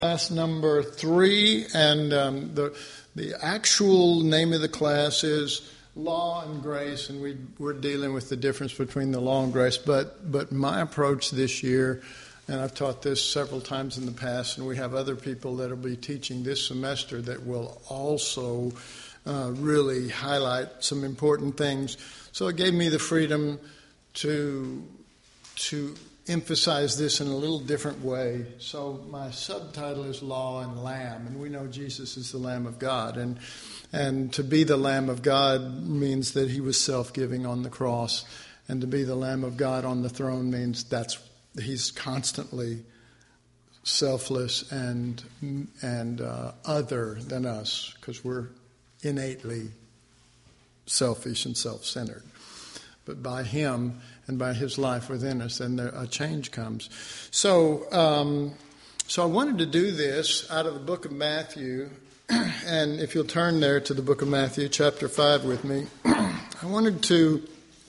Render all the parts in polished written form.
Class number 3, and the actual name of the class is Law and Grace, and we're dealing with the difference between the law and grace. But my approach this year, and I've taught this several times in the past, and we have other people that will be teaching this semester that will also really highlight some important things. So it gave me the freedom to emphasize this in a little different way. So my subtitle is Law and Lamb, and we know Jesus is the Lamb of God, and to be the Lamb of God means that he was self-giving on the cross, and to be the Lamb of God on the throne means he's constantly selfless and other than us, because we're innately selfish and self-centered. But by him and by his life within us, then a change comes. So I wanted to do this out of the book of Matthew. And if you'll turn there to the book of Matthew, chapter 5 with me, I wanted to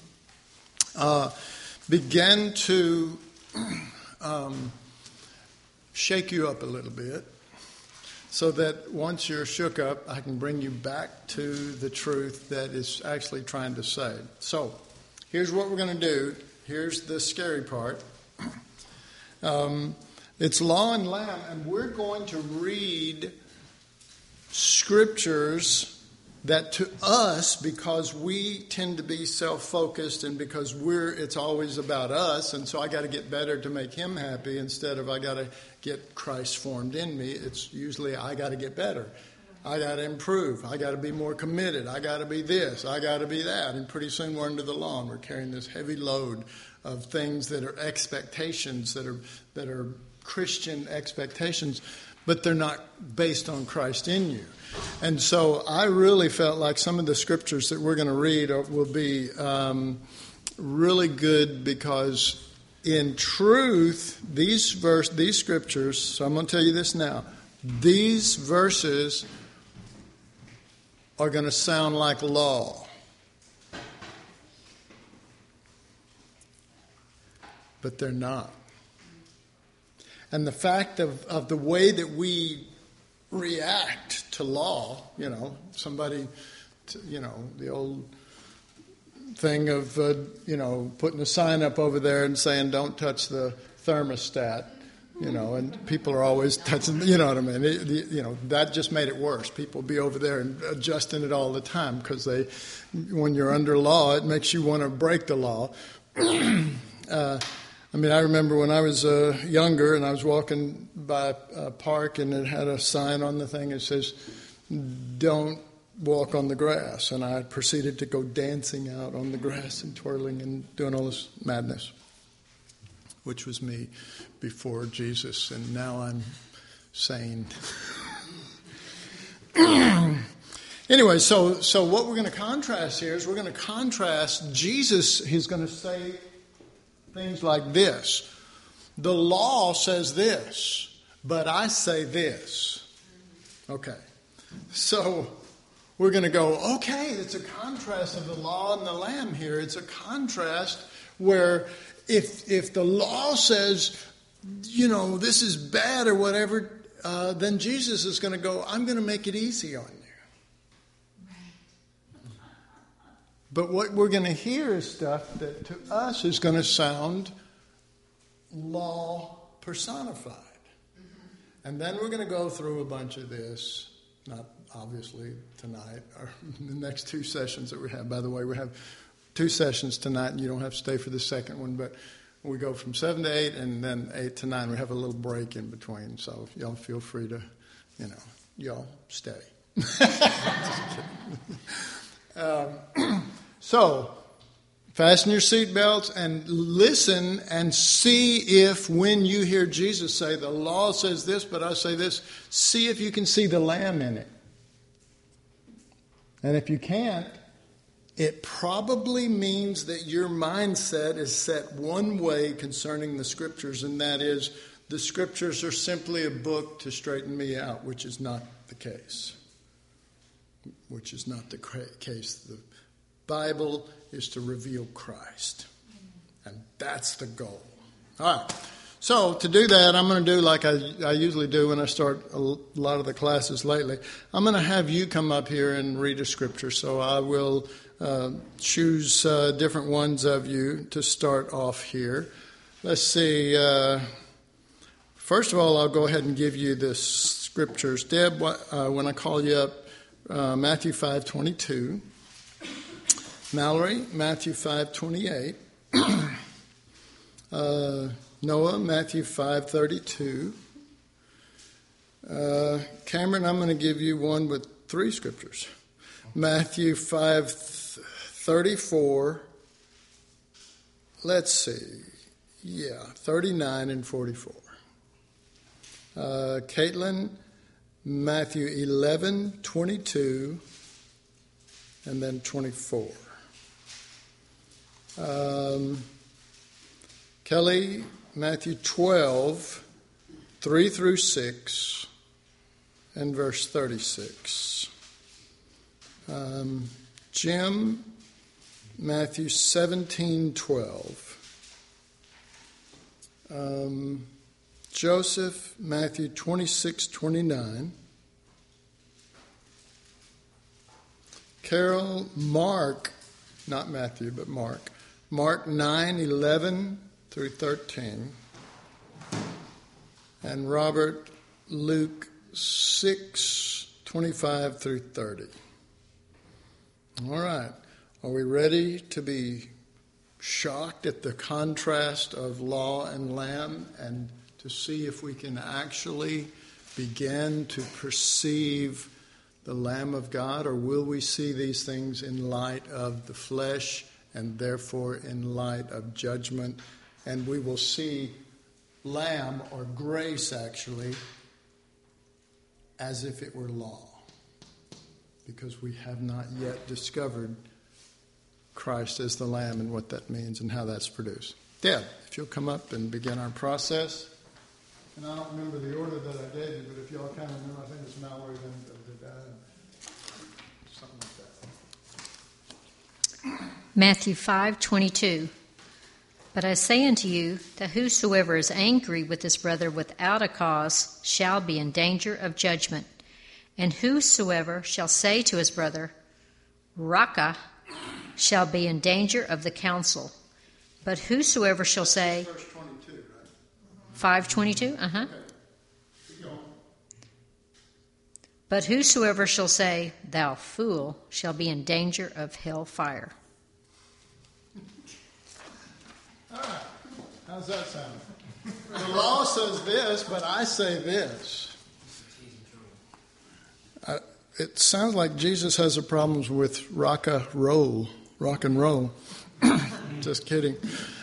begin to shake you up a little bit, so that once you're shook up, I can bring you back to the truth that is actually trying to say. So here's what we're going to do. Here's the scary part. It's Law and Lamb, and we're going to read scriptures that to us, because we tend to be self-focused and because it's always about us, and so I got to get better to make him happy instead of I got to get Christ formed in me. It's usually I got to get better. I got to improve. I got to be more committed. I got to be this. I got to be that. And pretty soon we're under the law, and we're carrying this heavy load of things that are expectations, that are Christian expectations, but they're not based on Christ in you. And so I really felt like some of the scriptures that we're going to read will be really good, because in truth, these scriptures, so I'm going to tell you this now, these verses are going to sound like law. But they're not. And the fact of the way that we react to law, somebody, the old thing of, putting a sign up over there and saying, don't touch the thermostat, and people are always touching, you know what I mean? That just made it worse. People be over there and adjusting it all the time, because when you're under law, it makes you want to break the law. I remember when I was younger and I was walking by a park and it had a sign on the thing that says, don't walk on the grass. And I proceeded to go dancing out on the grass and twirling and doing all this madness, which was me before Jesus. And now I'm sane. Anyway, so what we're going to contrast here is we're going to contrast Jesus. He's going to say things like this. The law says this, but I say this. Okay. So we're going to go, okay, it's a contrast of the law and the lamb here. It's a contrast where if the law says, this is bad or whatever, then Jesus is going to go, I'm going to make it easy on you. But what we're going to hear is stuff that to us is going to sound law personified. And then we're going to go through a bunch of this, not obviously tonight, or the next 2 sessions that we have. By the way, we have 2 sessions tonight, and you don't have to stay for the second one, but we go from 7 to 8 and then 8 to 9. We have a little break in between, so y'all feel free to, y'all stay. So, fasten your seatbelts and listen and see if when you hear Jesus say, the law says this, but I say this, see if you can see the lamb in it. And if you can't, it probably means that your mindset is set one way concerning the scriptures, and that is the scriptures are simply a book to straighten me out, which is not the case. Which is not the case. The Bible is to reveal Christ. And that's the goal. All right. So to do that, I'm going to do like I usually do when I start a lot of the classes lately. I'm going to have you come up here and read a scripture. So I will choose different ones of you to start off here. Let's see. First of all, I'll go ahead and give you the scriptures. Deb, when I call you up, Matthew 5:22. Mallory, Matthew 5:28. Noah, Matthew 5:32. Cameron, I'm going to give you one with 3 scriptures. Matthew 5:34. Let's see. 39 and 44. Caitlin, Matthew 11:22, and then 24. Kelly, Matthew 12:3 through 6, and verse 36. Jim, Matthew 17:12. Joseph, Matthew 26:29. Carol, Mark, not Matthew, but Mark 9:11 through 13. And Robert, Luke 6:25 through 30. All right. Are we ready to be shocked at the contrast of law and lamb, and to see if we can actually begin to perceive the Lamb of God? Or will we see these things in light of the flesh and therefore in light of judgment? And we will see lamb, or grace actually, as if it were law, because we have not yet discovered Christ as the Lamb and what that means and how that's produced. Deb, if you'll come up and begin our process. And I don't remember the order that I gave you, but if y'all kind of remember, I think it's Mallory, then something like that. Matthew 5:22. But I say unto you that whosoever is angry with his brother without a cause shall be in danger of judgment. And whosoever shall say to his brother, Raca, shall be in danger of the council. But whosoever shall say... Verse 22, right? 5:22? Okay. Keep going. But whosoever shall say, Thou fool, shall be in danger of hell fire. All right. How's that sound? The law says this, but I say this. It sounds like Jesus has a problem with rock and roll. Just kidding.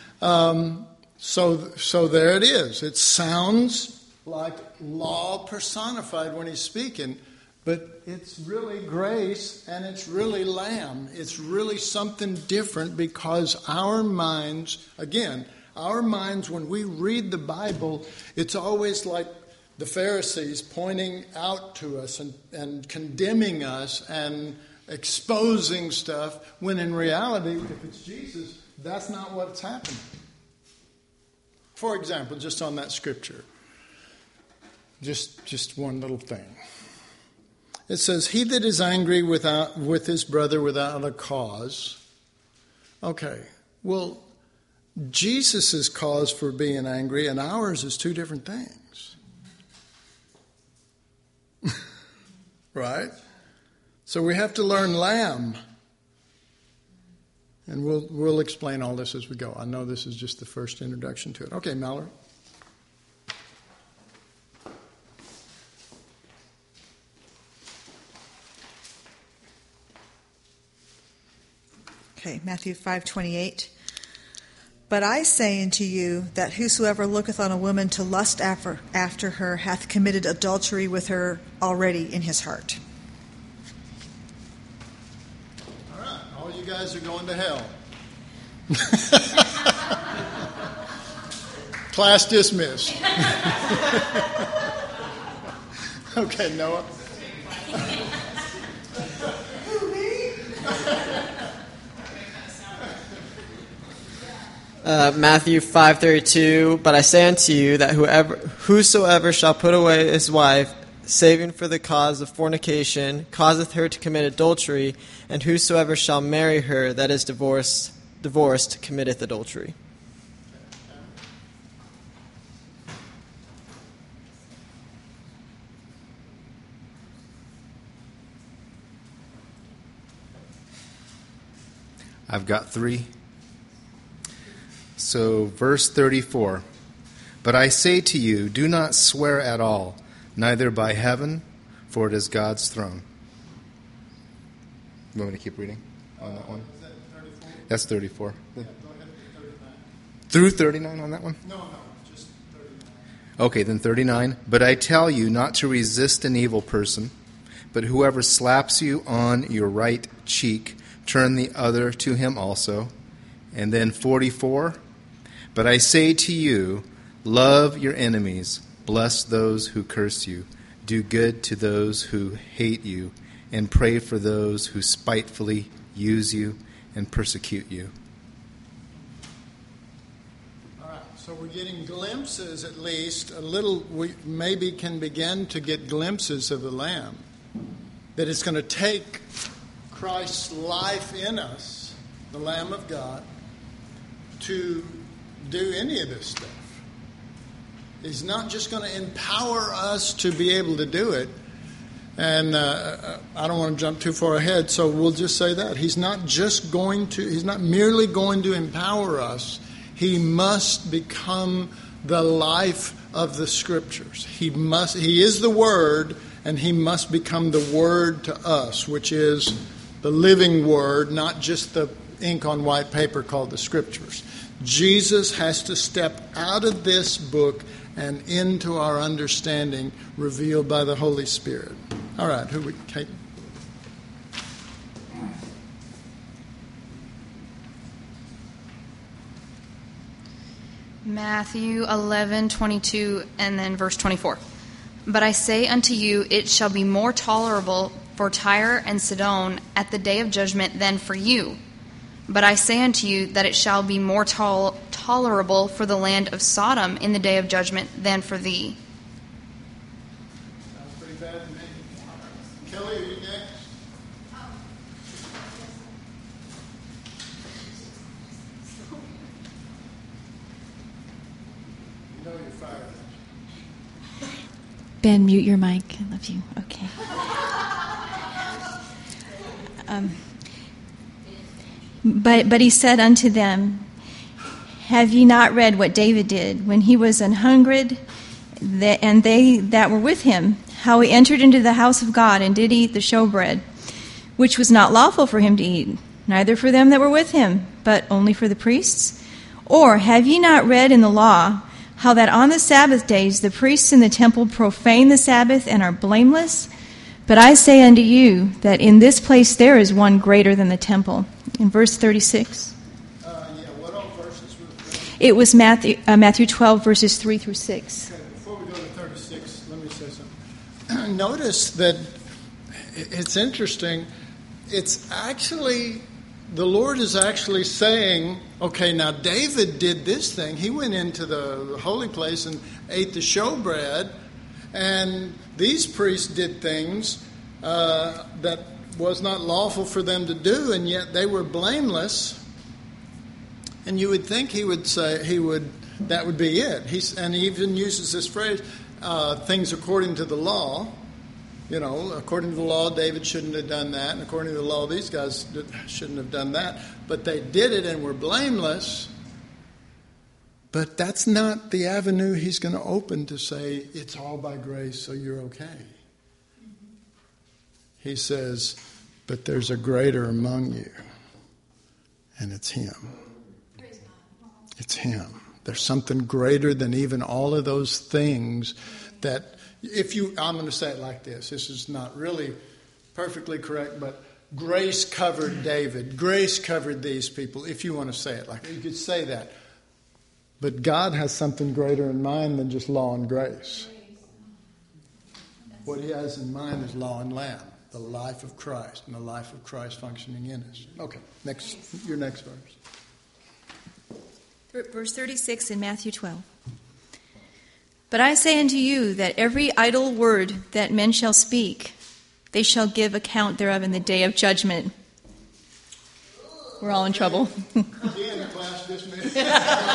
So there it is. It sounds like law personified when he's speaking, but it's really grace and it's really lamb. It's really something different, because our minds, when we read the Bible, it's always like the Pharisees pointing out to us and condemning us and exposing stuff, when in reality, if it's Jesus, that's not what's happening. For example, just on that scripture, just one little thing. It says, he that is angry with his brother without a cause. Okay, well, Jesus' cause for being angry and ours is 2 different things. Right? So we have to learn lamb. And we'll explain all this as we go. I know this is just the first introduction to it. Okay, Mallory. Okay, Matthew 5:28. But I say unto you that whosoever looketh on a woman to lust after her hath committed adultery with her already in his heart. All right, all you guys are going to hell. Class dismissed. Okay, Noah. Matthew 5:32, but I say unto you that whosoever shall put away his wife, saving for the cause of fornication, causeth her to commit adultery, and whosoever shall marry her that is divorced committeth adultery. I've got 3. So, verse 34. But I say to you, do not swear at all, neither by heaven, for it is God's throne. You want me to keep reading on that one? Is that 34? That's 34. Yeah, go ahead to 39. Through 39 on that one? No, just 39. Okay, then 39. But I tell you not to resist an evil person, but whoever slaps you on your right cheek, turn the other to him also. And then 44. But I say to you, love your enemies, bless those who curse you, do good to those who hate you, and pray for those who spitefully use you and persecute you. All right, so we're getting glimpses, at least, we maybe can begin to get glimpses of the Lamb. That it's going to take Christ's life in us, the Lamb of God, to do any of this stuff. He's not just going to empower us to be able to do it. And I don't want to jump too far ahead, so we'll just say that. He's not merely going to empower us. He must become the life of the Scriptures. He is the Word, and He must become the Word to us, which is the living Word, not just the ink on white paper called the Scriptures. Jesus has to step out of this book and into our understanding revealed by the Holy Spirit. All right, Kate? Matthew 11:22 and then verse 24. But I say unto you, it shall be more tolerable for Tyre and Sidon at the day of judgment than for you. But I say unto you that it shall be more tolerable for the land of Sodom in the day of judgment than for thee. Sounds pretty bad to me. Kelly, are you next? You know you're fired. Ben, mute your mic. I love you. Okay. But he said unto them, have ye not read what David did when he was an hungered, and they that were with him, how he entered into the house of God and did eat the showbread, which was not lawful for him to eat, neither for them that were with him, but only for the priests? Or have ye not read in the law how that on the Sabbath days the priests in the temple profane the Sabbath and are blameless? But I say unto you that in this place there is one greater than the temple. In verse 36. What all verses were there? It was Matthew 12, verses 3 through 6. Okay, before we go to 36, let me say something. Notice that it's interesting. It's actually, the Lord is actually saying, okay, now David did this thing. He went into the holy place and ate the showbread. And these priests did things that was not lawful for them to do, and yet they were blameless. And you would think he would say that would be it. And he even uses this phrase, things according to the law. You know, according to the law, David shouldn't have done that, and according to the law, these guys shouldn't have done that. But they did it and were blameless. But that's not the avenue he's going to open to say, it's all by grace, so you're okay. He says, but there's a greater among you, and it's Him. It's Him. There's something greater than even all of those things that, I'm going to say it like this. This is not really perfectly correct, but grace covered David. Grace covered these people, if you want to say it like that. You could say that. But God has something greater in mind than just law and grace. What He has in mind is law and lamb, the life of Christ, and the life of Christ functioning in us. Okay, your next verse. Verse 36 in Matthew 12. But I say unto you that every idle word that men shall speak, they shall give account thereof in the day of judgment. We're all in trouble. Again, class dismissed. I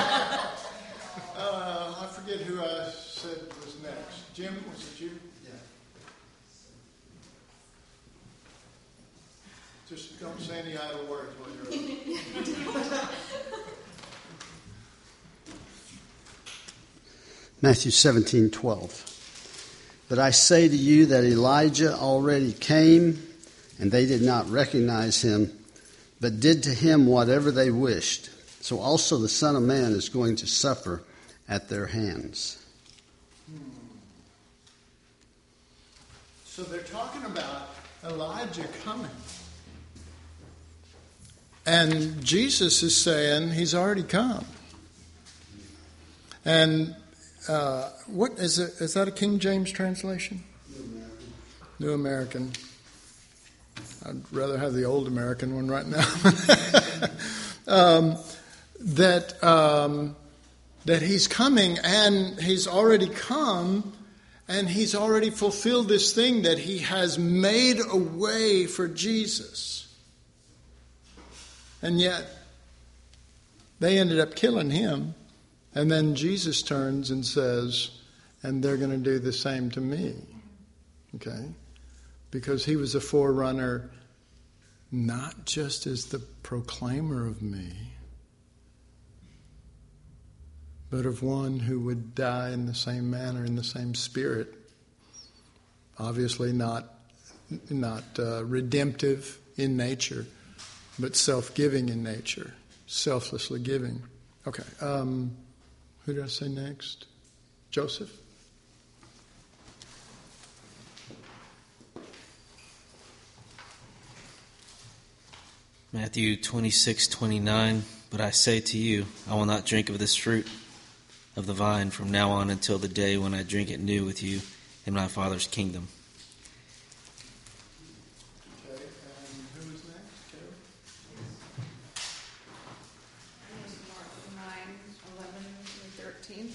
forget who I said was next. Jim, was it you? Yeah. Just don't say any idle words while you're up. Matthew 17:12. But I say to you that Elijah already came, and they did not recognize him, but did to him whatever they wished. So also the Son of Man is going to suffer at their hands. So they're talking about Elijah coming. And Jesus is saying he's already come. And what is it? Is that a King James translation? New American. I'd rather have the old American one right now. That he's coming, and he's already come, and he's already fulfilled this thing that he has made a way for Jesus. And yet, they ended up killing him. And then Jesus turns and says, and they're going to do the same to me. Okay? Because he was a forerunner, not just as the proclaimer of me, but of one who would die in the same manner, in the same spirit. Obviously not redemptive in nature, but self-giving in nature, selflessly giving. Okay. Who did I say next? Joseph? Matthew 26:29. But I say to you, I will not drink of this fruit of the vine from now on until the day when I drink it new with you in my Father's kingdom. Okay, and who is next? Carol? Mark 9:11-13.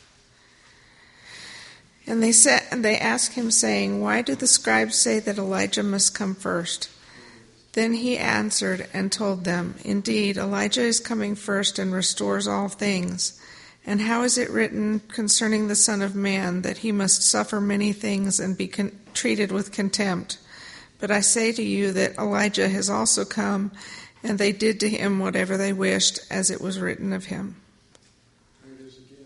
And they asked him, saying, Why do the scribes say that Elijah must come first? Then he answered and told them, Indeed, Elijah is coming first and restores all things. And how is it written concerning the Son of Man that he must suffer many things and be treated with contempt? But I say to you that Elijah has also come, and they did to him whatever they wished, as it was written of him. There it is again.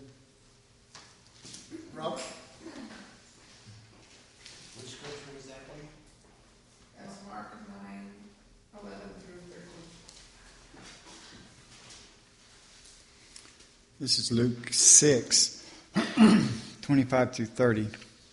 Rob? Which scripture was that one? That's Mark 9:11-13. This is Luke 6, 25 through 30.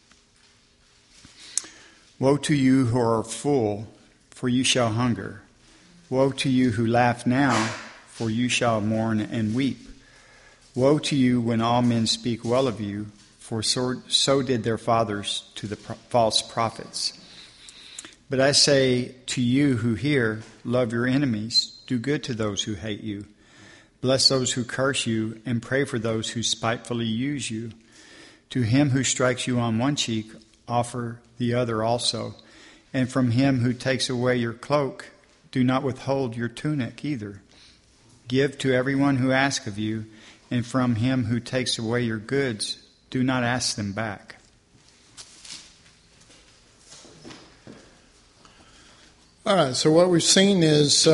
Woe to you who are full, for you shall hunger. Woe to you who laugh now, for you shall mourn and weep. Woe to you when all men speak well of you, for so did their fathers to the false prophets. But I say to you who hear, love your enemies, do good to those who hate you. Bless those who curse you, and pray for those who spitefully use you. To him who strikes you on one cheek, offer the other also. And from him who takes away your cloak, do not withhold your tunic either. Give to everyone who asks of you, and from him who takes away your goods, do not ask them back. All right, so what we've seen is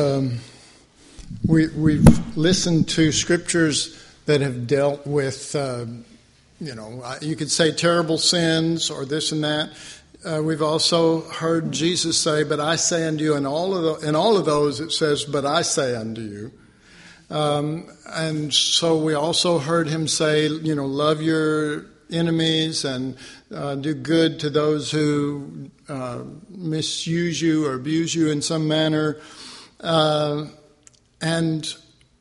we've listened to scriptures that have dealt with, you could say terrible sins or this and that. We've also heard Jesus say, but I say unto you, and in all of those it says, but I say unto you. And so we also heard him say, love your enemies and do good to those who misuse you or abuse you in some manner. And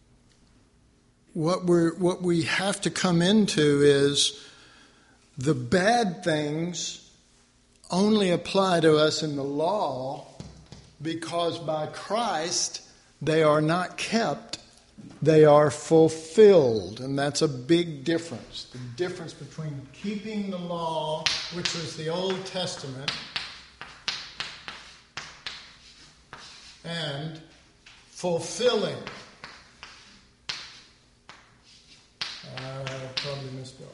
what we have to come into is the bad things only apply to us in the law because by Christ they are not kept They are fulfilled, and that's a big difference. The difference between keeping the law, which was the Old Testament, and fulfilling. I probably misspelled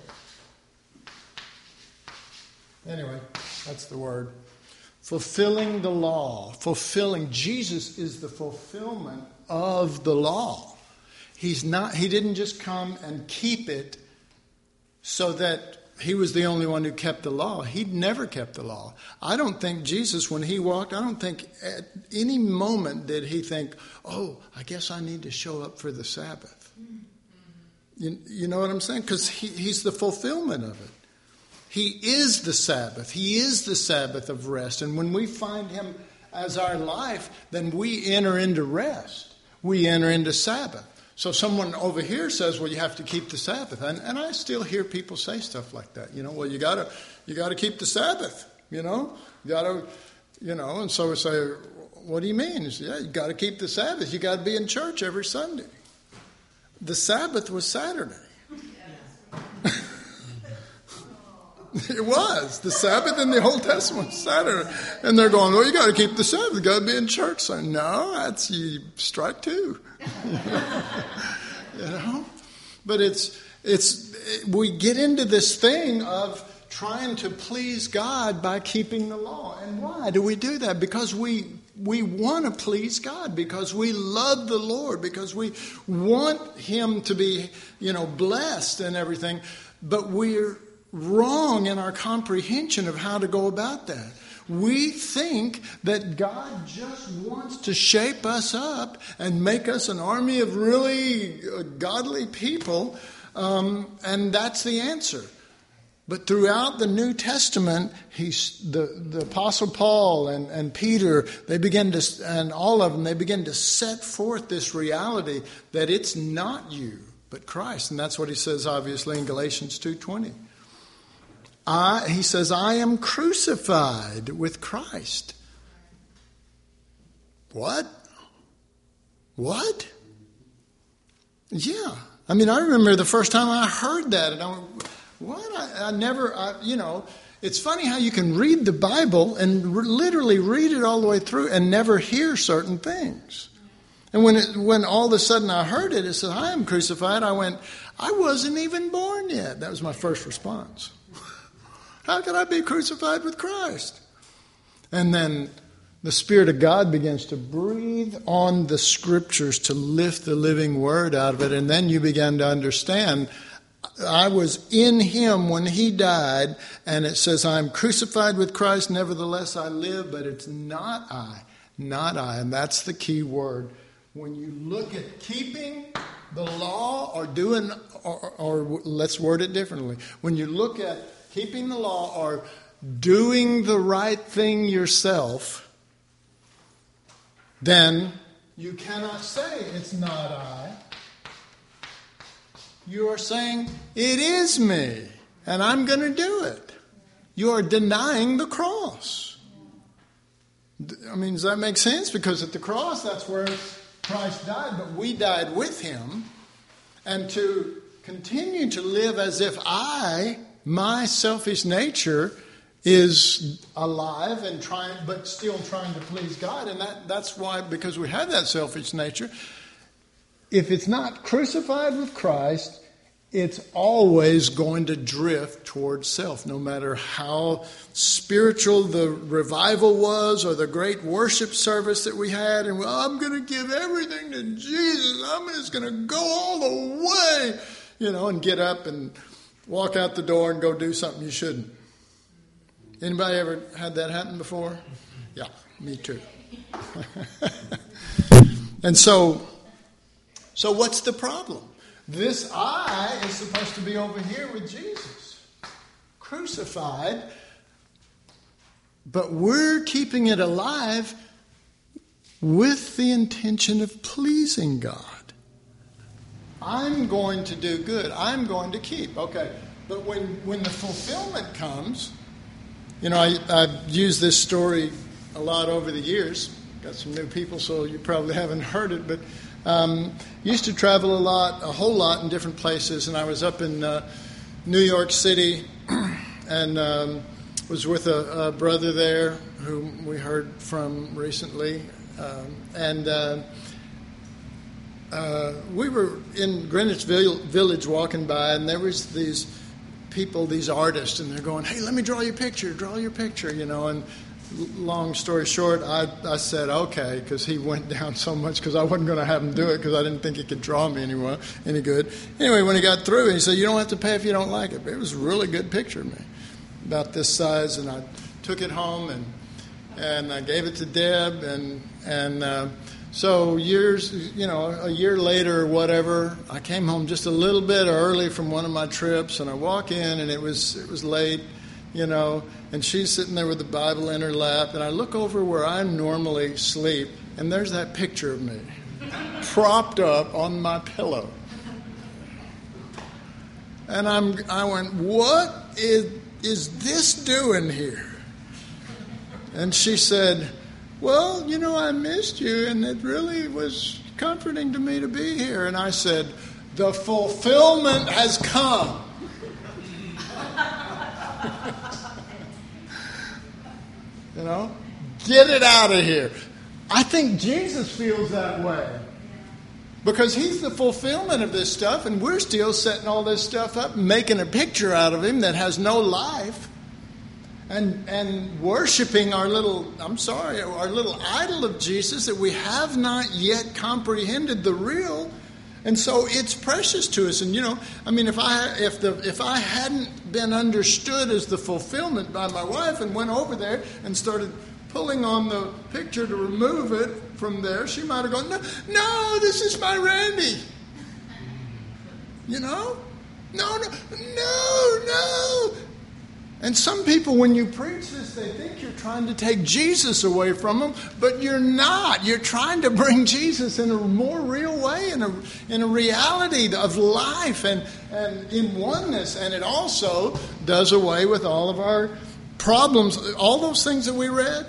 it. Anyway, that's the word. Fulfilling the law. Fulfilling. Jesus is the fulfillment of the law. He didn't just come and keep it so that he was the only one who kept the law. He'd never kept the law. I don't think Jesus, when he walked, I don't think at any moment did he think, oh, I guess I need to show up for the Sabbath. You know what I'm saying? Because he's the fulfillment of it. He is the Sabbath. He is the Sabbath of rest. And when we find him as our life, then we enter into rest. We enter into Sabbath. So someone over here says, well, you have to keep the Sabbath. And I still hear people say stuff like that. Well, you gotta keep the Sabbath, and so we say, what do you mean? He said, yeah, you got to keep the Sabbath. You got to be in church every Sunday. The Sabbath was Saturday. It was. The Sabbath in the Old Testament was Saturday. And they're going, well, you got to keep the Sabbath. You got to be in church. So, no, that's you strike two. But we get into this thing of trying to please God by keeping the law. And why do we do that? Because we want to please God, because we love the Lord, because we want him to be, blessed and everything. But we're wrong in our comprehension of how to go about that. We think that God just wants to shape us up and make us an army of really godly people, and that's the answer. But throughout the New Testament, the Apostle Paul and Peter, and all of them, they begin to set forth this reality that it's not you, but Christ. And that's what he says, obviously, in Galatians 2:20. He says, I am crucified with Christ. What? Yeah. I remember the first time I heard that, and I went, what? It's funny how you can read the Bible and literally read it all the way through and never hear certain things. And when all of a sudden I heard it, it said, I am crucified, I went, I wasn't even born yet. That was my first response. How can I be crucified with Christ? And then the Spirit of God begins to breathe on the Scriptures to lift the living Word out of it. And then you begin to understand, I was in him when he died, and it says, I am crucified with Christ, nevertheless I live, but it's not I. And that's the key word. When you look at keeping the law or let's word it differently. When you look at keeping the law or doing the right thing yourself, then you cannot say it's not I. You are saying, it is me, and I'm going to do it. You are denying the cross. Does that make sense? Because at the cross, that's where Christ died, but we died with him. And to continue to live as if my selfish nature is alive and but still trying to please God. And that's why, because we have that selfish nature, if it's not crucified with Christ, it's always going to drift towards self, no matter how spiritual the revival was or the great worship service that we had. And I'm going to give everything to Jesus. I'm just going to go all the way, and get up and walk out the door and go do something you shouldn't. Anybody ever had that happen before? Yeah, me too. And so what's the problem? This I is supposed to be over here with Jesus, crucified, but we're keeping it alive with the intention of pleasing God. I'm going to do good. I'm going to keep. Okay, but when the fulfillment comes, I've used this story a lot over the years. Got some new people, so you probably haven't heard it, but Used to travel a whole lot in different places, and I was up in New York City and was with a brother there whom we heard from recently. We were in Greenwich Village walking by, and there was these people, these artists, and they're going, "Hey, let me draw your picture, you know." And long story short, I said, okay, because he went down so much because I wasn't going to have him do it because I didn't think he could draw me any good. Anyway, when he got through, he said, "You don't have to pay if you don't like it." But it was a really good picture of me, about this size, and I took it home and I gave it to Deb, and so years, you know, a year later or whatever, I came home just a little bit early from one of my trips, and I walk in, and it was late, you know, and she's sitting there with the Bible in her lap, and I look over where I normally sleep, and there's that picture of me propped up on my pillow. And I went, "What is this doing here?" And she said, "Well, you know, I missed you, and it really was comforting to me to be here." And I said, "The fulfillment has come." You know, get it out of here. I think Jesus feels that way because he's the fulfillment of this stuff, and we're still setting all this stuff up and making a picture out of him that has no life. And worshiping our little idol of Jesus that we have not yet comprehended the real, and so it's precious to us. And you know, I mean, if I hadn't been understood as the fulfillment by my wife and went over there and started pulling on the picture to remove it from there, she might have gone, "No, this is my Randy." You know, no. And some people, when you preach this, they think you're trying to take Jesus away from them, but you're not. You're trying to bring Jesus in a more real way, in a reality of life and in oneness. And it also does away with all of our problems. All those things that we read,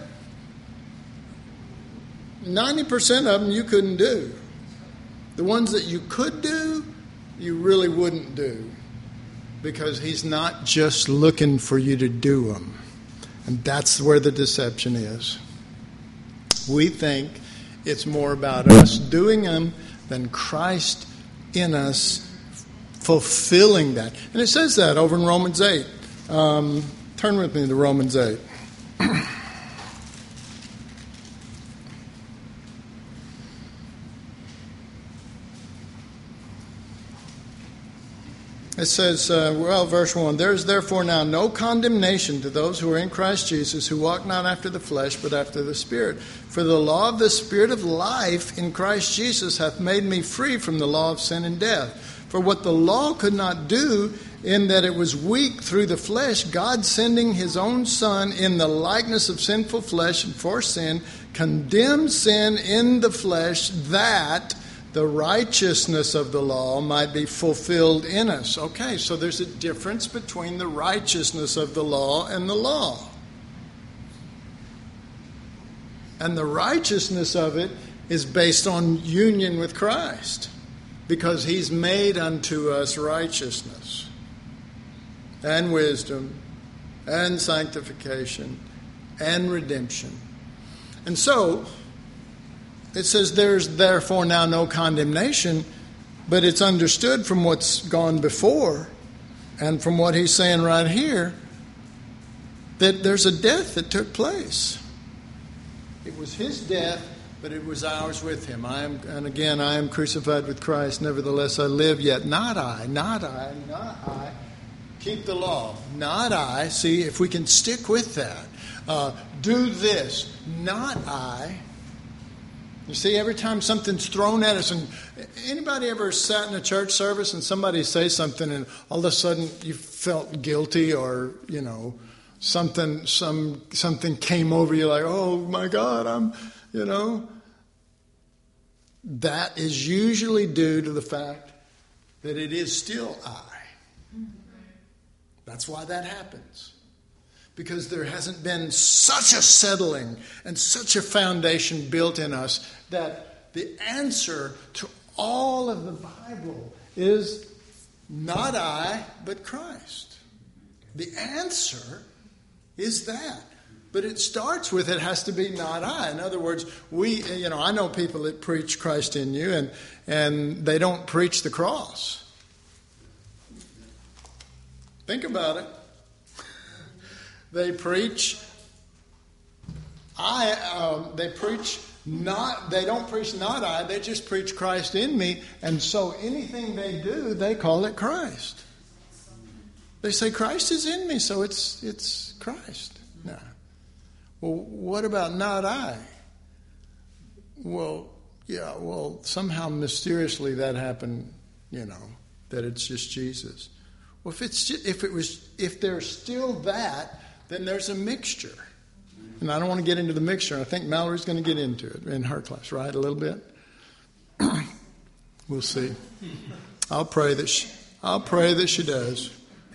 90% of them you couldn't do. The ones that you could do, you really wouldn't do. Because he's not just looking for you to do them. And that's where the deception is. We think it's more about us doing them than Christ in us fulfilling that. And it says that over in Romans 8. Turn with me to Romans 8. It says, verse 1, "There is therefore now no condemnation to those who are in Christ Jesus, who walk not after the flesh, but after the Spirit. For the law of the Spirit of life in Christ Jesus hath made me free from the law of sin and death. For what the law could not do, in that it was weak through the flesh, God sending his own Son in the likeness of sinful flesh and for sin, condemned sin in the flesh, that the righteousness of the law might be fulfilled in us." Okay, so there's a difference between the righteousness of the law and the law. And the righteousness of it is based on union with Christ, because he's made unto us righteousness and wisdom and sanctification and redemption. And so it says there's therefore now no condemnation, but it's understood from what's gone before and from what he's saying right here that there's a death that took place. It was his death, but it was ours with him. I am crucified with Christ, nevertheless I live, yet not I. Keep the law, not I. See, if we can stick with that. Do this, not I. You see, every time something's thrown at us, and anybody ever sat in a church service and somebody say something and all of a sudden you felt guilty, or, you know, something came over you like, "Oh my God, that is usually due to the fact that it is still I. That's why that happens. Because there hasn't been such a settling and such a foundation built in us that The answer to all of the Bible is not I, but Christ. The answer is that. But it starts with it has to be not I. In other words, I know people that preach Christ in you and they don't preach the cross. Think about it. They preach they don't preach not I, they just preach Christ in me, and so anything they do, they call it Christ. They say Christ is in me, so it's Christ. No. Well, what about not I? Well, somehow mysteriously that happened, that it's just Jesus. Well, if there's still that, then there's a mixture. And I don't want to get into the mixture. I think Mallory's going to get into it in her class, right? A little bit. We'll see. I'll pray that she does.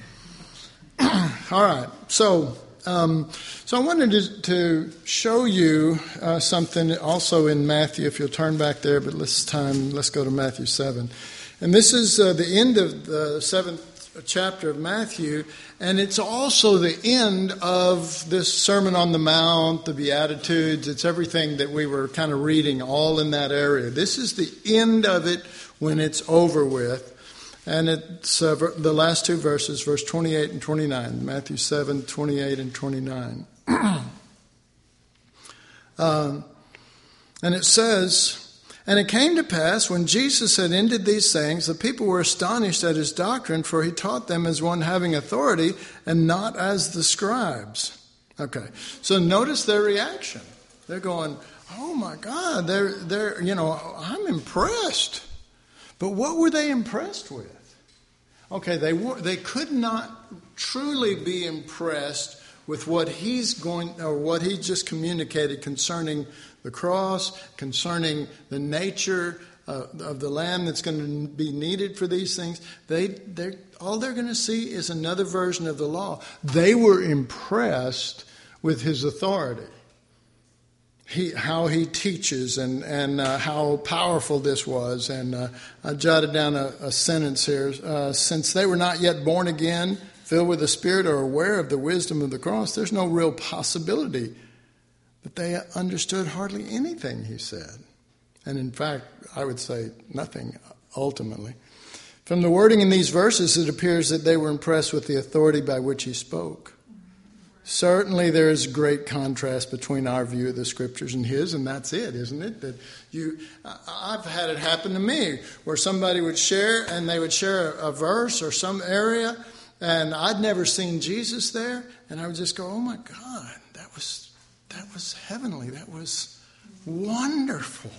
All right. So I wanted to show you something also in Matthew. If you'll turn back there, but let's go to Matthew 7, and this is the end of the 7th chapter of Matthew, and it's also the end of this Sermon on the Mount, the Beatitudes. It's everything that we were kind of reading all in that area. This is the end of it when it's over with, and it's the last two verses, verse 28 and 29, Matthew 7, 28 and 29. And it says, "And it came to pass, when Jesus had ended these things, the people were astonished at his doctrine, for he taught them as one having authority, and not as the scribes." Okay, so notice their reaction. They're going, "Oh my God, I'm impressed." But what were they impressed with? Okay, they could not truly be impressed with what he just communicated concerning the cross, concerning the nature of the lamb that's going to be needed for these things. All they're going to see is another version of the law. They were impressed with his authority, how he teaches, and how powerful this was. And I jotted down a sentence here. "Since they were not yet born again, filled with the Spirit, or aware of the wisdom of the cross, there's no real possibility that they understood hardly anything he said." And in fact, I would say nothing, ultimately. From the wording in these verses, it appears that they were impressed with the authority by which he spoke. Certainly there is great contrast between our view of the Scriptures and his, and that's it, isn't it? That I've had it happen to me, where somebody would share, and they would share a verse or some area, and I'd never seen Jesus there, and I would just go, "Oh my God, that was heavenly. That was wonderful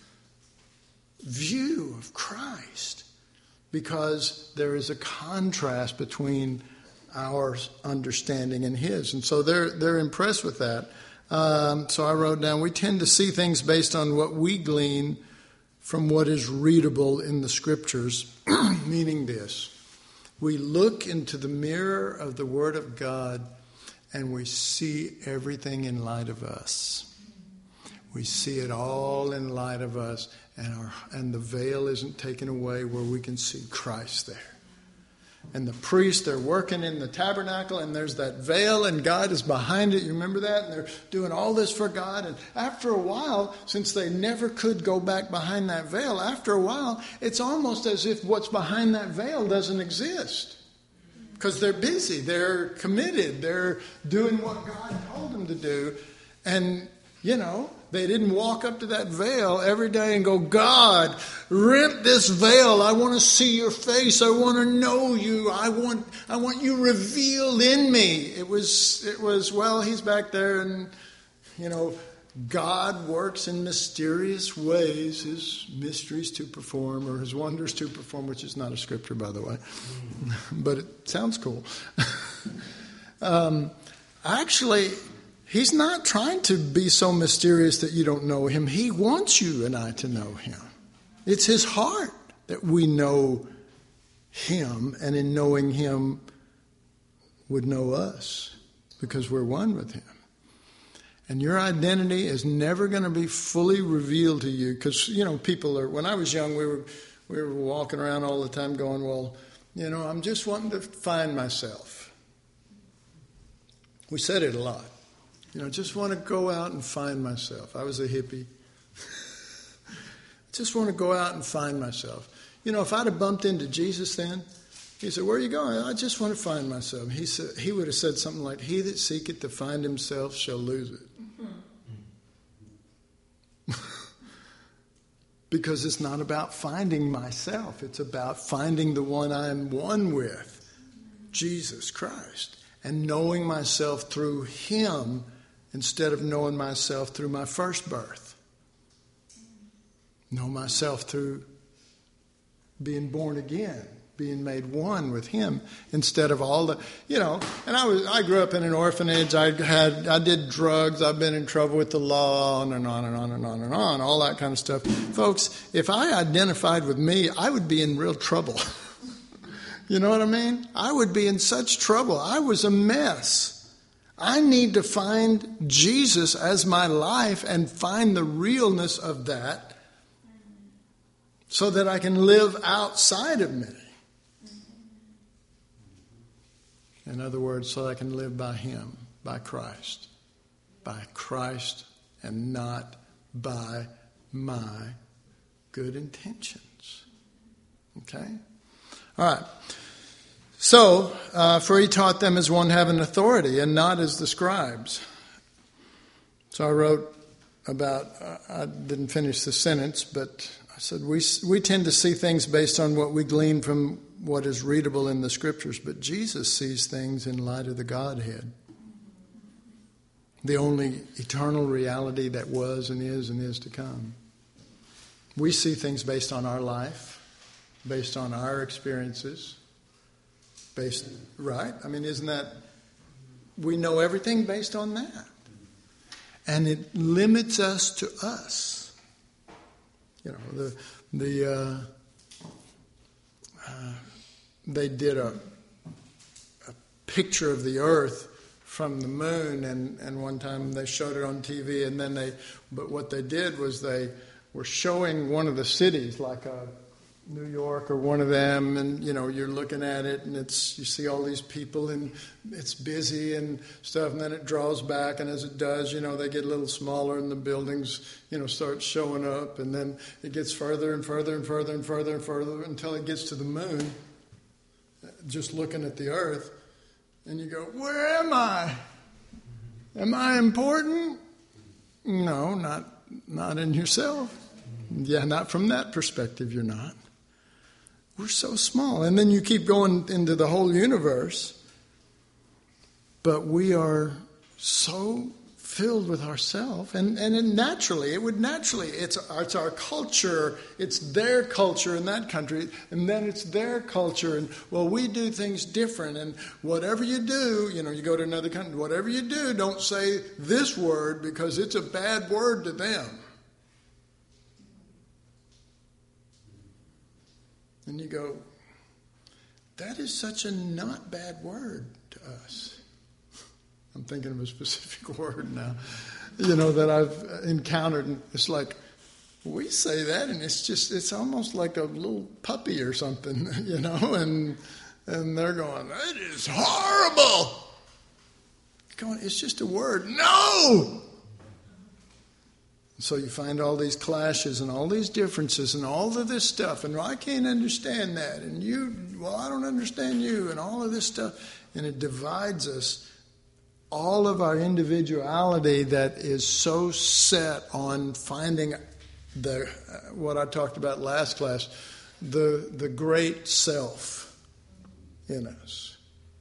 view of Christ," because there is a contrast between our understanding and his, and so they're impressed with that. So I wrote down, we tend to see things based on what we glean from what is readable in the Scriptures, meaning this: we look into the mirror of the Word of God, and we see everything in light of us. We see it all in light of us, and the veil isn't taken away where we can see Christ there. And the priests, they're working in the tabernacle, and there's that veil, and God is behind it. You remember that? And they're doing all this for God. And after a while, since they never could go back behind that veil, after a while, it's almost as if what's behind that veil doesn't exist. Because they're busy, they're committed, they're doing what God told them to do. And, they didn't walk up to that veil every day and go, "God, rip this veil. I want to see your face. I want to know you. I want you revealed in me." It was, well, he's back there, and, God works in mysterious ways, his mysteries to perform, or his wonders to perform, which is not a scripture, by the way. But it sounds cool. Actually, he's not trying to be so mysterious that you don't know him. He wants you and I to know him. It's his heart that we know him, and in knowing him would know us, because we're one with him. And your identity is never going to be fully revealed to you. Because, people are, when I was young, we were walking around all the time going, well, I'm just wanting to find myself. We said it a lot. Just want to go out and find myself. I was a hippie. Just want to go out and find myself. If I'd have bumped into Jesus then, he said, where are you going? I just want to find myself. He would have said something like, he that seeketh to find himself shall lose it. Because it's not about finding myself. It's about finding the one I am one with, Jesus Christ, and knowing myself through him instead of knowing myself through my first birth. Know myself through being born again, being made one with him instead of all the, and I grew up in an orphanage. I did drugs. I've been in trouble with the law and on and on and on and on, all that kind of stuff. Folks, if I identified with me, I would be in real trouble. You know what I mean? I would be in such trouble. I was a mess. I need to find Jesus as my life and find the realness of that so that I can live outside of me. In other words, so I can live by him, by Christ and not by my good intentions. Okay? All right. So, for he taught them as one having authority and not as the scribes. So I wrote about, I didn't finish the sentence, but I said, we tend to see things based on what we glean from what is readable in the scriptures, but Jesus sees things in light of the Godhead. The only eternal reality that was and is to come. We see things based on our life, based on our experiences, right? I mean, isn't that, we know everything based on that. And it limits us to us. They did a picture of the earth from the moon, and one time they showed it on TV, and then but what they did was they were showing one of the cities, like New York or one of them, and you're looking at it, and you see all these people, and it's busy and stuff, and then it draws back, and as it does, they get a little smaller, and the buildings, start showing up, and then it gets further and further and further and further and further until it gets to the moon, just looking at the earth, and you go, where am I? Am I important? No, not in yourself. Yeah, not from that perspective, you're not. We're so small. And then you keep going into the whole universe. But we are so filled with ourselves. And it would naturally, it's our culture, it's their culture in that country, and then it's their culture. And, well, we do things different. And whatever you do, you go to another country, whatever you do, don't say this word because it's a bad word to them. And you go, that is such a not bad word to us. I'm thinking of a specific word now, that I've encountered. And it's like, we say that, and it's almost like a little puppy or something, and they're going, it is horrible. Going, it's just a word. No! So you find all these clashes and all these differences and all of this stuff. And I can't understand that. And I don't understand you. And all of this stuff. And it divides us. All of our individuality that is so set on finding what I talked about last class, the great self in us.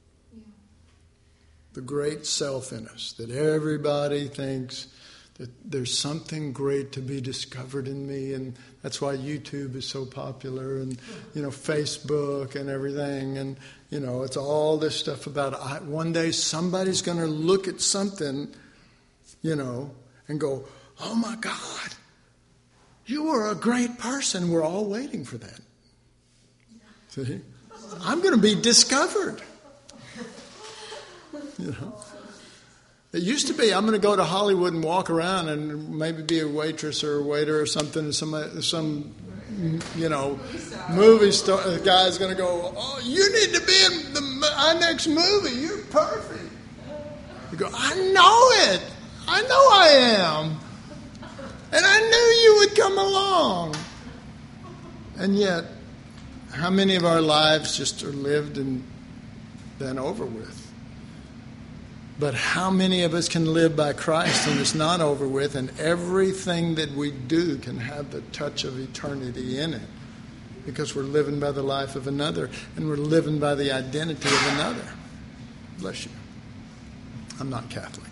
The great self in us. That everybody thinks that there's something great to be discovered in me, and that's why YouTube is so popular, and Facebook and everything, and it's all this stuff about one day somebody's going to look at something, and go, oh my God, you are a great person. We're all waiting for that. See? I'm going to be discovered. It used to be, I'm going to go to Hollywood and walk around and maybe be a waitress or a waiter or something. Some movie star guy's going to go, oh, you need to be in our next movie. You're perfect. You go, I know it. I know I am. And I knew you would come along. And yet, how many of our lives just are lived and then over with? But how many of us can live by Christ and it's not over with, and everything that we do can have the touch of eternity in it? Because we're living by the life of another, and we're living by the identity of another. Bless you. I'm not Catholic.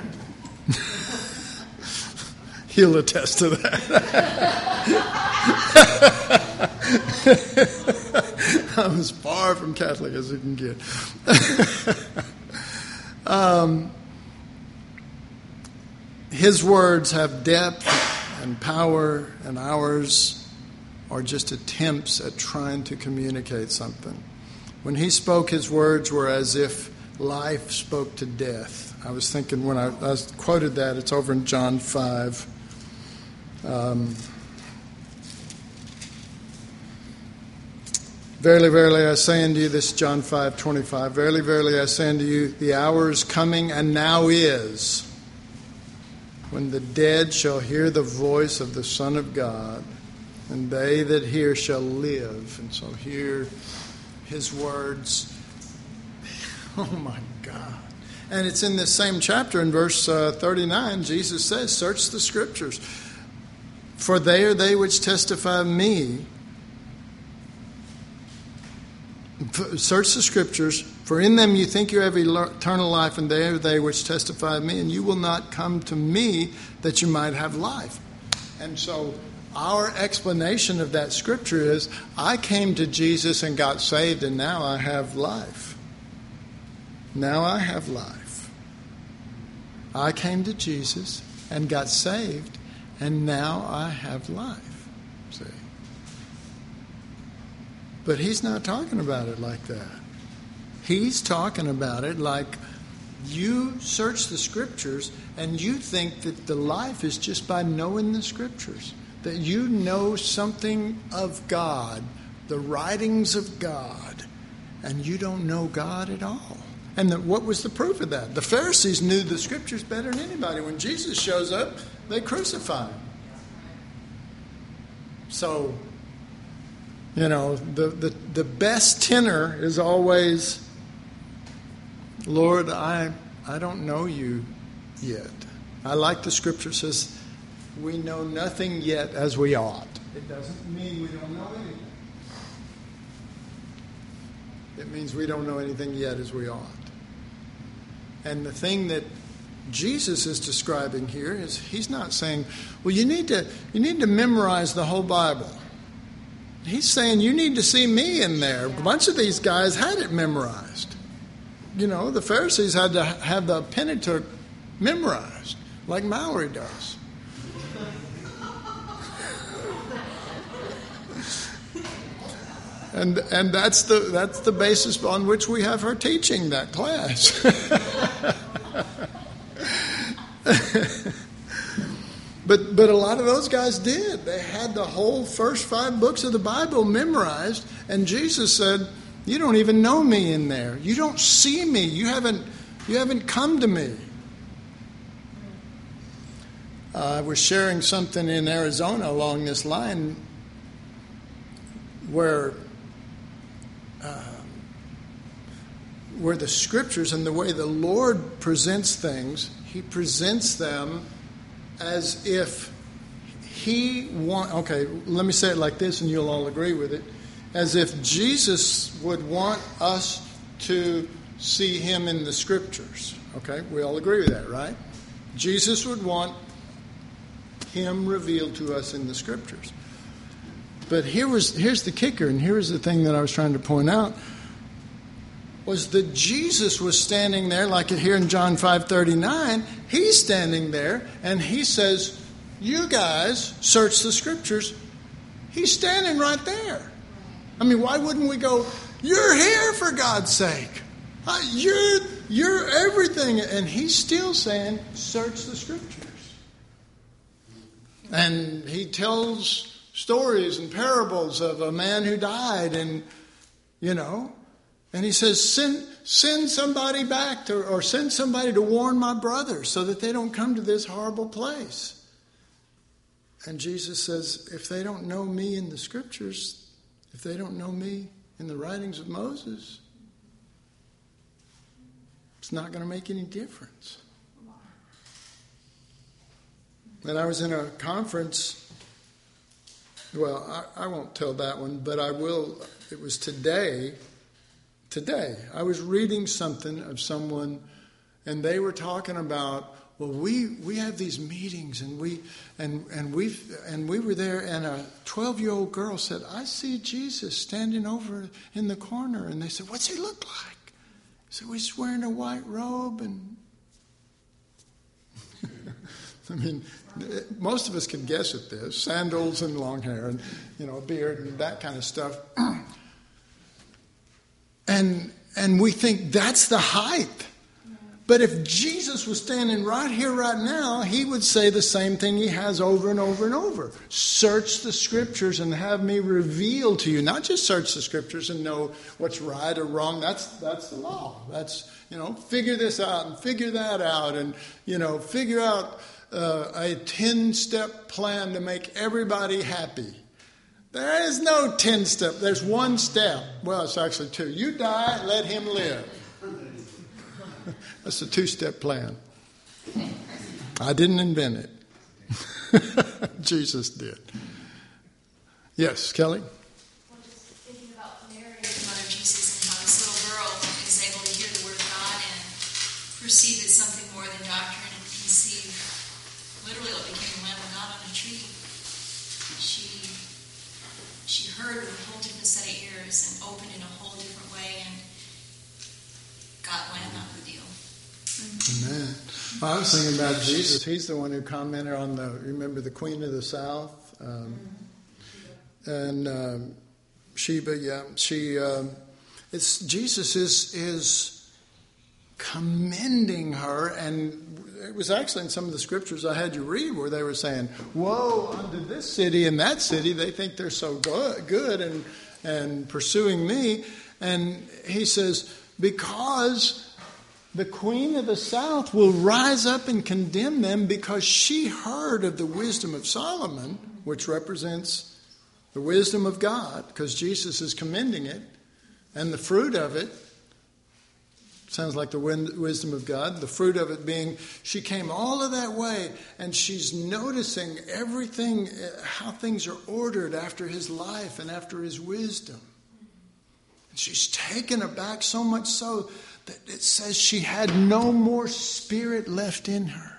He'll attest to that. I'm as far from Catholic as you can get. His words have depth and power, and ours are just attempts at trying to communicate something. When he spoke, his words were as if life spoke to death. I was thinking when I quoted that, it's over in John 5. Verily, verily, I say unto you, this is John 5:25. Verily, verily, I say unto you, the hour is coming, and now is, when the dead shall hear the voice of the Son of God, and they that hear shall live. And so hear his words. Oh my God. And it's in this same chapter in verse 39, Jesus says, search the Scriptures, for they are they which testify of me. Search the Scriptures, for in them you think you have eternal life, and they are they which testify of me, and you will not come to me that you might have life. And so our explanation of that Scripture is, I came to Jesus and got saved, and now I have life. Now I have life. I came to Jesus and got saved, and now I have life. See? But he's not talking about it like that. He's talking about it like you search the Scriptures and you think that the life is just by knowing the Scriptures. That you know something of God, the writings of God, and you don't know God at all. And what was the proof of that? The Pharisees knew the Scriptures better than anybody. When Jesus shows up, they crucify him. So, the best tenor is always, Lord, I don't know you yet. I like the Scripture says, we know nothing yet as we ought. It doesn't mean we don't know anything. It means we don't know anything yet as we ought. And the thing that Jesus is describing here is he's not saying, well, you need to memorize the whole Bible. He's saying you need to see me in there. A bunch of these guys had it memorized. The Pharisees had to have the Pentateuch memorized, like Mallory does. And that's the basis on which we have her teaching that class. But a lot of those guys did. They had the whole first 5 books of the Bible memorized, and Jesus said, you don't even know me in there. You don't see me. You haven't come to me. I was sharing something in Arizona along this line where the Scriptures and the way the Lord presents things, he presents them as if let me say it like this and you'll all agree with it. As if Jesus would want us to see him in the Scriptures. Okay, we all agree with that, right? Jesus would want him revealed to us in the Scriptures. But here's the kicker, and here's the thing that I was trying to point out, was that Jesus was standing there, like here in John 5:39, he's standing there, and he says, you guys search the Scriptures. He's standing right there. I mean, why wouldn't we go, you're here for God's sake. You're You're everything. And he's still saying, search the scriptures. And he tells stories and parables of a man who died, and, and he says, send somebody back or send somebody to warn my brothers so that they don't come to this horrible place. And Jesus says, if they don't know me in the scriptures, if they don't know me in the writings of Moses, it's not going to make any difference. And I was in a conference, I won't tell that one, but I will. It was today, I was reading something of someone, and they were talking about, well, we have these meetings, and we were there, and a 12-year-old girl said, I see Jesus standing over in the corner. And they said, what's he look like? He said, well, he's wearing a white robe, and I mean, most of us can guess at this. Sandals and long hair and, a beard and that kind of stuff. And we think that's the hype. But if Jesus was standing right here, right now, he would say the same thing he has over and over and over. Search the scriptures and have me reveal to you. Not just search the scriptures and know what's right or wrong. That's the law. That's, figure this out and figure that out and, figure out a 10-step plan to make everybody happy. There is no 10-step. There's one step. Well, it's actually 2. You die, let him live. That's a 2-step plan. I didn't invent it. Jesus did. Yes, Kelly? Well, just thinking about Mary, the mother of Jesus, and how this little girl is able to hear the word of God and perceive it something more than doctrine and conceive literally what became the Lamb of God on a tree. She heard with a whole different set of ears and opened in a whole different way and got lamb out of the deal. Amen. Well, I was thinking about Jesus. He's the one who commented on remember the Queen of the South? And Sheba, yeah. Jesus is commending her, and it was actually in some of the scriptures I had you read where they were saying, woe unto this city and that city. They think they're so good and pursuing me. And he says, because the Queen of the South will rise up and condemn them because she heard of the wisdom of Solomon, which represents the wisdom of God, because Jesus is commending it, and the fruit of it sounds like the wisdom of God. The fruit of it being, she came all of that way, and she's noticing everything, how things are ordered after his life and after his wisdom. And she's taken aback so much so that it says she had no more spirit left in her.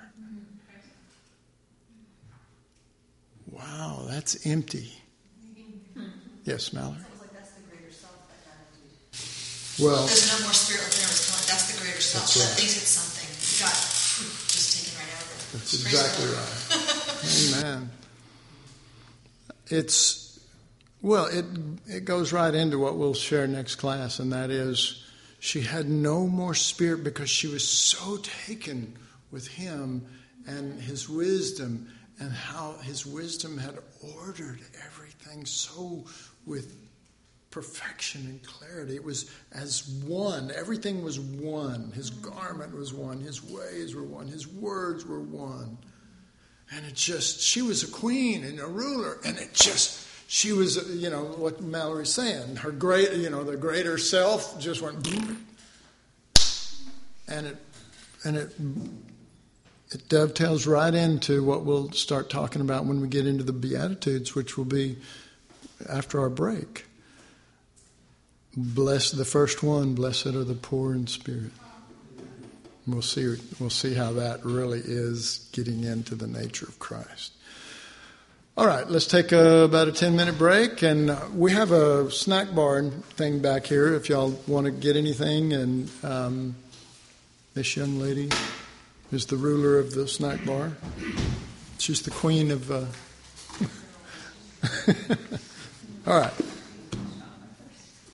Wow, that's empty. Yes, Mallory? Sounds like that's the greater self, that attitude. Well, there's no more spirit within her. That's the greater self. That's right. That thinks it's something. You got just taken right out of it. That's exactly right. Amen. It goes right into what we'll share next class, and that is she had no more spirit because she was so taken with him and his wisdom and how his wisdom had ordered everything so with perfection and clarity. It was as one. Everything was one. His garment was one. His ways were one. His words were one. And she was a queen and a ruler. And she was, what Mallory's saying. Her the greater self just went, and it dovetails right into what we'll start talking about when we get into the Beatitudes, which will be after our break. Blessed the first one, blessed are the poor in spirit. We'll see how that really is getting into the nature of Christ. All right, let's take about a 10-minute break, and we have a snack bar thing back here if y'all want to get anything. And this young lady is the ruler of the snack bar. She's the queen of... All right.